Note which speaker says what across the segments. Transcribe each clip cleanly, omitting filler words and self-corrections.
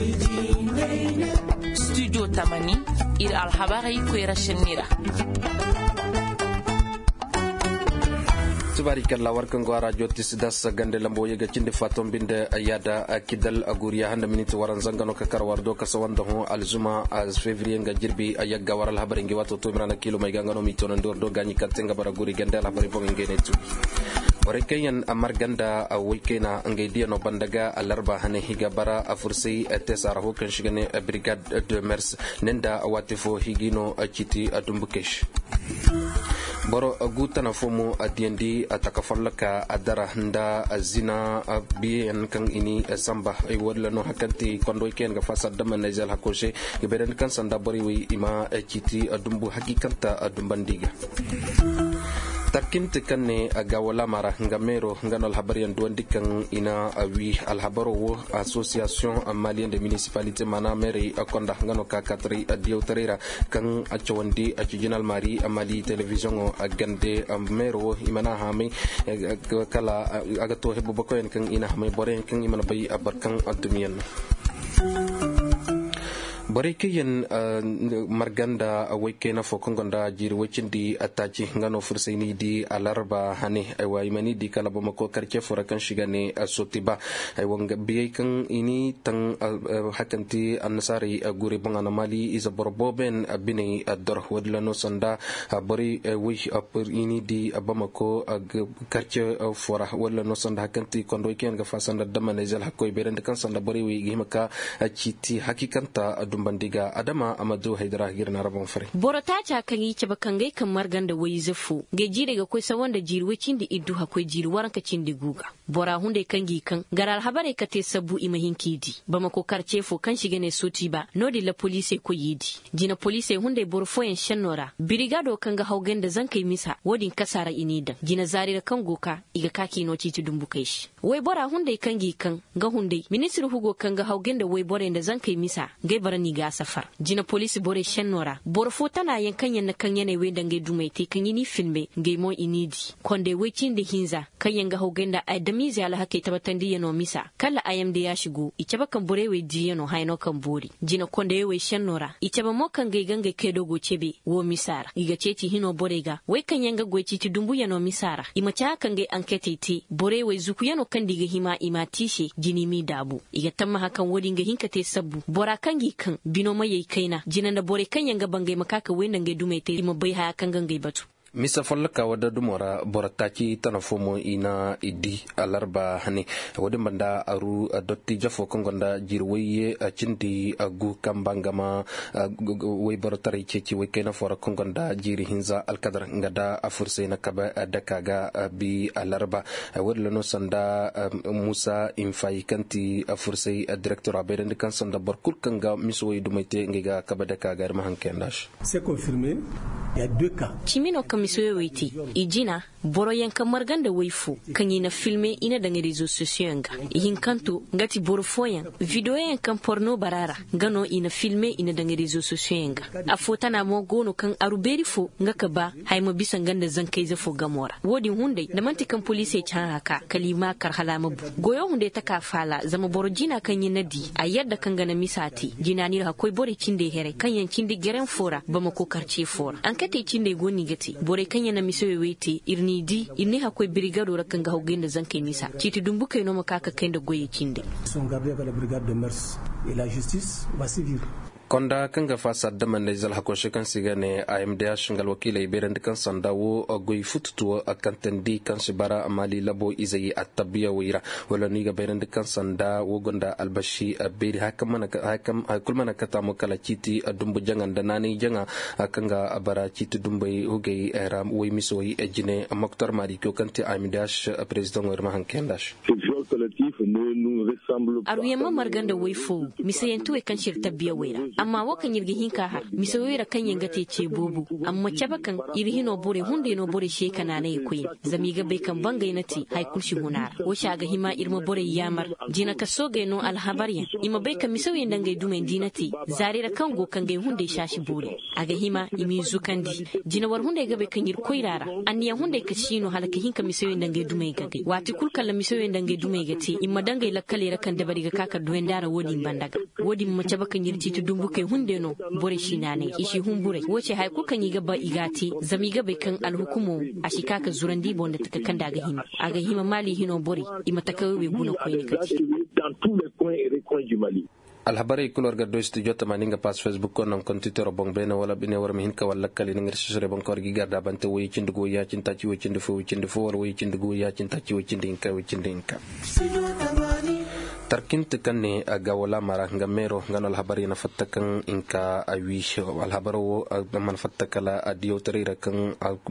Speaker 1: Studio Tamani ir alhabari kwera shenira.
Speaker 2: Tubarikalla warkan go radio tisdas gande lambo yega cinde fatom binde yada kidal aguriya handa minute waran zangano kakar wardo kasawanda ho alzuma as février nga jirbi ayagga waral habari ngi wato to mirana kilo may gangano mi tono ndor do ganyi katenga bara guri gande habari bo ngene tu Orekayan amarganda awikena ngaidia no bandaga alarba hane higa bara afursi tesara ho kan shigane brigade de mers nenda awatifo higino achiti adumbukesh boro gutana fomo adiendi atakafallaka adara handa azina bien kan ini samba ay wala no hakanti kondo ken ga fasa dama najal hakoshe geberen kan sanda bori wi ima achiti adumbu hakikanta adumbandiga Tarkinte kanne agawala mara ngamero nganol habarian duandikan ina awi alhabaro wo association malien de municipalité mana mairie akonda ngano ka katri dioutarera kan achwandi achijinal mari amali television agande mero imana hami kala agato hebo bakoyen kan ina hami boren kan imana bayi abarkan adumiyan Barikiyan marganda awakena fokongonda jiri wachindi atachi ngano fursaini di alarba hane aywa imani di kalabama ko karche forakan shigane sotiba aywa ngabiyay kan ini tang hakanti annasari guri bangana mali isa borboben bini ador wadlano sanda bari wi apur ini di abamako karche fora wadlano sanda hakanti kondo ikian gafasanda damanezal hakoy berende kan sanda bari wi gimaka chiti hakikanta bandiga adama amadu haidara girna rabon fare
Speaker 3: borota ta kan yi ce bakangai kamar ganda wai zafu ga jire ga koi sawan da jirwacin da iddu hakoi jiri waranka cin da guga bora hunde kan gi kan garal habare ka te sabu imahin kidi ba mako karce fo kan shiga ne soti ba nodi la police ko yidi jina police hunde borfo en shanora brigado kan ga haugen da zan kai misa wodin kasara inida jina zarira kan goka iga kaki no ci tudumbu kai shi wai bora hunde kan gi kan ga hunde ministry hugo kan ga haugen da wai bora da zan kai misa gai barani ga safar jina police bore shenora borfo tana yankan yana kan yana we dange dumai te kan yini filme ngai mo inidi konde wecin da hinza kan yanga hogenda adamizi ala hake tabatan di yano misa kala ayamde ya shigo ice bakan bore we di yano haino kan bori jina konde we shenora ice ba mo kan gai ganga ke dogo chebe wo misara iga ceci hino borega we kan yanga goci ti dumbu yano misara ima cha kan gai ankete te bore we zuku yano kan diga hima ima tishe jini mi dabu iga tamma hakan wodi nga hinkate sabbu bora kan gi kan bino mai kaina jinan da bore kan yanga bangai makaka wendan ga dume te ima bai haya kan gangai batu
Speaker 2: Misa fallaka wada dumora borataki tanafomo ina idi alarba hani wadin banda aru dotti jafo kongonda jirwaye cindi agu kambangama way borotari ceci way kena fora kongonda jiri hinza alkadar ngada afurse na kaba dakaga bi alarba wadlano sanda Musa Infai kanti afurse directeur aberen kan sanda barkul kanga miso way dumaite ngiga kaba dakaga mahankendash
Speaker 4: c'est confirmé il y a deux cas
Speaker 3: Chimino kamisoyoiti ijina boro yanka marganda waifu kanyi na filme ina dange rezo sosiyanga ihinkanto ngati boro foyan video yankan porno barara gano ina filme ina dange rezo sosiyanga afota na mo gono kan aruberi fo ngaka ba haimo bisan ganda zankai zafo gamora wodi hunde da mantikan police can haka kalima kar halama goyo hunde ta kafala zama boro jina kanyi nadi a yadda kan gana misati jina ni hakoi bore cinde here kan yankin de geren fora bama ko karce fora an kate cinde goni gati bore kanya na misowe wete irni di inni hakoi brigado rakan ga hogenda zankai misa citi dumbu kai no makaka kai da goye cinde
Speaker 4: sont gardés avec la brigade de mers et la justice va suivre
Speaker 2: konda kanga fasa daman da zal hakoshe kan sigane AMDH shingal wakila iberen kan sandawo goy fututu akantandi kan shibara amali labo izai atabiya wira wala ni ga beren kan sanda wogonda albashi beri hakam kulmana kata mo kala citi dumbu jangan da nani janga kanga abara citi dumbai hugay ram way misoyi ejine Mokhtar Mari ko kanti AMDH president war mahan kendash
Speaker 3: aruyama marganda wayfo misayentu e kan shirta biya wira amma wakan yirgi hinka har misawira kan yanga te ce bobu amma cabakan irhino bore hunde no bore sheka na ne kuyi zamiga bai kan bangai nati hay kulshi hunar wo shaga hima irma bore yamar jina ka soge no alhabariya ima bai kan misawi dangai dumen dinati zarira kan go kan gai hunde shashi bore aga hima imi zukandi jina war hunde ga bai kan yir koirara anniya hunde ka shino halaka hinka misawi dangai dumen gagai wati kulkala misawi dangai dumen gati imma dangay lakkale rakan dabari ga kaka duwen dara wodi bandaga wodi mace bakan yirci tu dumbu kai hunde no bore shinane ishi humbure wace hay kukan yi gaba igati zami gaba kan alhukumo a shikaka zurandi bonda taka kan daga hima aga hima mali hino bore ima takawe guna koyi kati
Speaker 5: dans tous les coins et recoins du Mali.
Speaker 2: alhabari kulor gaddo studio tamaninga pas facebook ko non kontitero bong bena wala bine war min ka wala kali ngir shisore bong kor gi garda bante woy cindugo ya cinta ci woy cindu war woy cindugo ya cinta ci woy cindinka tarkint kanne aga wala mara ngamero nganol habari na fattakan inka awi alhabaro man fattakala adio tarira kan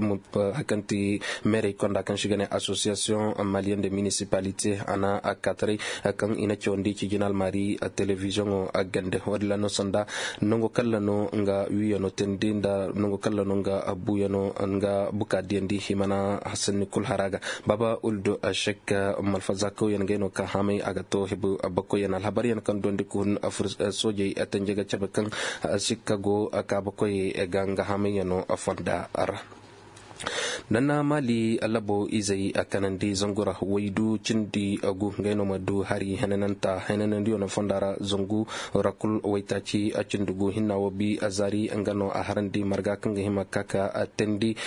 Speaker 2: hakanti mere konda kan shigane association malienne de municipalité ana akatri kan ina chondi ci jinal mari a television agande wadla no sonda nongo kallano nga wiyono tendinda nongo kallano nga abuyano nga bukadiendi himana hasan kul haraga baba uldo ashek malfazako yangeno ka hame agato abako yana alhabari yana kan dondi kun soje atanjega chabakan Chicago akabako ganga hamiyano afanda ara nana mali alabo izai akanandi zongura waidu cindi agu ngaino madu hari hanananta hananandi ona fondara zongu rakul waitachi acindugu hinna wabi azari angano aharandi marga kanga hima kaka atendi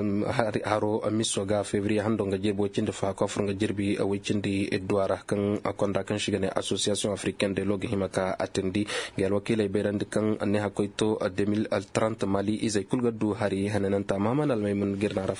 Speaker 2: haro misoga fevrier handonga jebo cindi fa ko furga jirbi awi cindi edwara kan akonda kan shigane association africaine de log hima ka atendi gal wakile berand kan ne hakoito 2030 mali izai kulgadu hari hanananta maman almaymun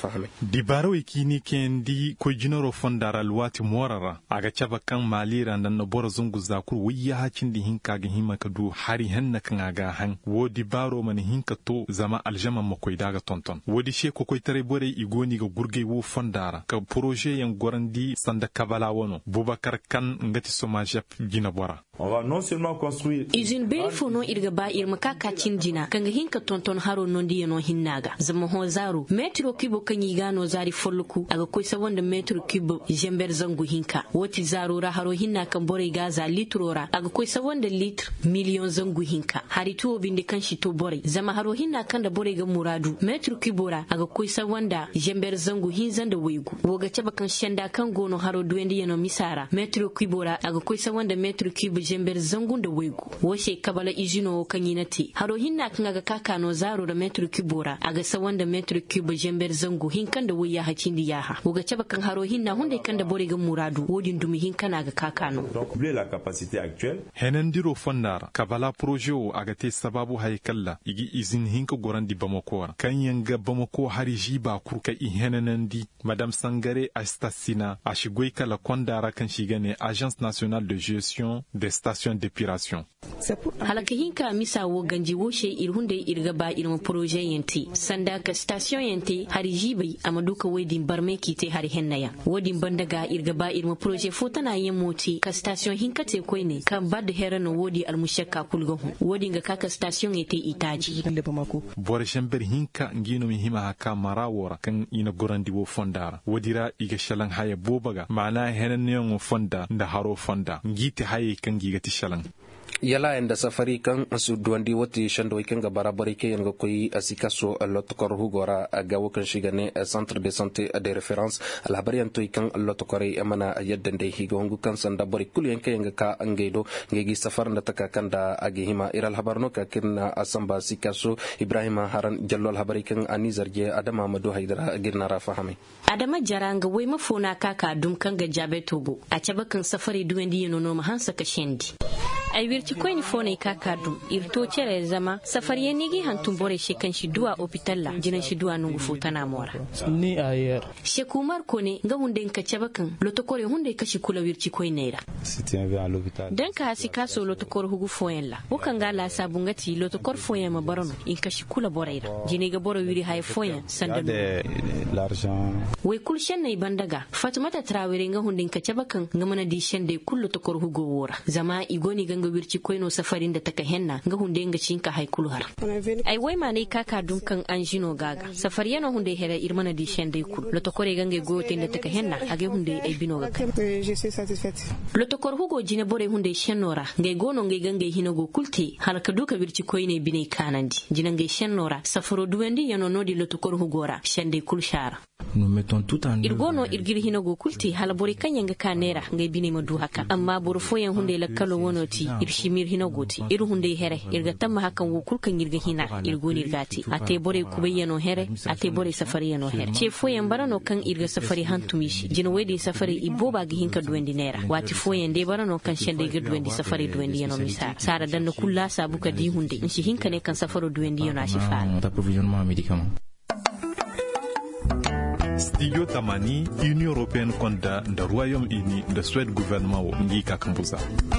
Speaker 6: dibaro ikini kendi ko jinoro fondara alwati morara aga chaba kan malira nan no boro zungu zakur wiya hacin di hinka ga hima kadu hari hanna kan aga han wo dibaro man hinka to zama aljama makoy daga tonton wodi she ko koy tare bore igoni ga gurge wo fondara ka projet yan gorandi sanda kabala wono bubakar kan ngati somaje gina bora
Speaker 7: on va non seulement construire
Speaker 3: izin beri fono irga ba irma kaka cinjina kanga hinka tonton haro nondi yano hinnaga zama ho zaru metro kibo kanyi gano zari folluku aga koy sabonda metro kibo jember zangu hinka woti zaru ra haro hinna kan bore gaza litrora aga koy sabonda litr million zangu hinka hari tuwo binde kan shi to bore zama haro hinna kan da bore ga muradu metro kibora aga koy sabonda jember zangu hinzanda wegu woga caba kan shenda kan gono haro duwendi yano misara metro kibora aga koy sabonda metro kibo jember zangu da wegu woshe kabala izino kanyi nati haro hinna kan aga kaka no zaru da metro kibora aga sabonda metro kibo jember zangu hinkan da wuya hacin di yaha woga caba kan haro hinna hunde kan da bore ga muradu wodin dumi hinkana ga kakano
Speaker 7: donc la capacité actuelle
Speaker 6: henandiro fondara kabala projet o aga te sababu haykalla igi izin hinka gorandi bamako kan yanga bamako hari jiba kurka i henanandi madame Sangare Astasina ashigoi kala kondara kan shigane agence nationale de gestion des stations d'épuration
Speaker 3: halaka hinka misa wo ganji wo she irhunde irga ba irma projet yenti sanda ka station yenti hari jibai amaduka wedin barme kite hari hennaya wodin bandaga irga ba irma projet fotana yen moti ka station hinka te koine kan bad herano wodi almushakka kulgo wodin ga kaka station yete itaji
Speaker 6: bore shember hinka ngino mi hima haka marawora kan ina gorandi wo fondara wodira iga shalan haya bobaga mana henanyon fonda nda haro fonda ngite haye kan gigati shalan
Speaker 2: yala enda safari kan asu duandi wati shando ikenga barabari ke yanga koyi asikaso lotokor hugora agawo kan shigane centre de santé de référence alhabari anto ikan lotokore amana yaddende higongu kan sanda bari kul yanka yanga ka angeido ngegi safar nda taka kanda agihima iral habarno ka kinna asamba sikaso ibrahima haran jallo alhabari kan anizarje adama madu haidara girna rafahami
Speaker 3: adama jaranga wai mafona kaka dum kan ga jabe tobo a cabakan safari duwendi yano no mahansa ka shendi ai wirci koini fone kaka dum irto cere zama safari yenigi hantum bore shekan shi duwa hospital la jinan shi duwa nungu futana mora
Speaker 4: ni ayer
Speaker 3: shekumar kone nga hunde ka cabakan lotokore hunde ka shi kula wirci koinera
Speaker 7: c'était vers l'hôpital
Speaker 3: dan ka hasi kaso lotokor hugu foyen la wukan ga la sabungati lotokor foyen ma barono in ka shi kula boreira jini ga boro wiri hay foyen sanda
Speaker 7: l'argent
Speaker 3: we kul shenne bandaga fatumata trawere nga hunde ka cabakan nga mana di shende kullu tokor hugo wora zama igoni ganga wirci koino safarin da taka henna nga hunde nga cinka hay kul har ai wai ma ne kaka dum kan anjino gaga safari yana hunde hera irmana di shende kul lo tokore ganga gote da taka henna age hunde ai bino ga
Speaker 8: je suis satisfaite
Speaker 3: lo tokor hugo jine bore hunde shennora ngai gono ngai ganga hinogo kulti halaka duka wirci koine bine kanandi jina ngai shennora safaro duwendi yano nodi lo tokor hugora shende kul shara
Speaker 8: nous mettons tout en
Speaker 3: irgono irgir hinogo kulti halabori kanyanga kanera ngai bini madu haka amma bor foyen hunde la kalo wonoti irshimir hinogoti hunde here irga tamma hakan wo kulkan irga hina irgoni irgati ate bore kubayeno here ate bore safari yano here ce foyen barano kan irga safari hantumishi jino wedi safari iboba gi hinka duwendi nera wati foyen de barano kan shende ga duwendi safari duwendi yano misa sara dan kulla sabuka di hunde inshi hinka ne kan safaro duwendi yano ashifa
Speaker 8: d'approvisionnement médicaments.
Speaker 6: Studio Tamani, Union Européenne konda da Royaume-Uni da Suède gouvernement wo ngi kakambuza.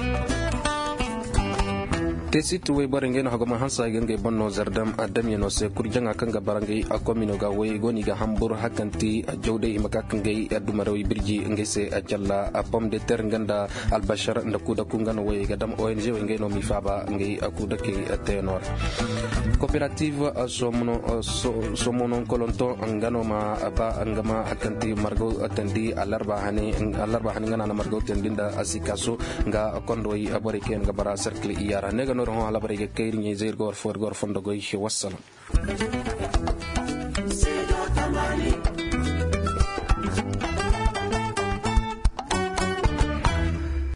Speaker 2: tesitu we barenge no hagama hansa genge bonno zardam adam yeno se kurjanga kanga barange akomino ga we goni ga hambur hakanti jawde imaka kange adumarawi birji ngese ajalla pom de terre nganda albashar ndakuda kungano we gadam ONG we ngeno mi faba ngi akuda ke tenor coopérative somono kolonto ngano ma aba ngama hakanti margo atandi alarba hani ngana margo tendinda asikaso nga kondoi abore ken ga bara cercle iyara nega no ala barege kayri ngi zir gor for gor fondo goy wassalam.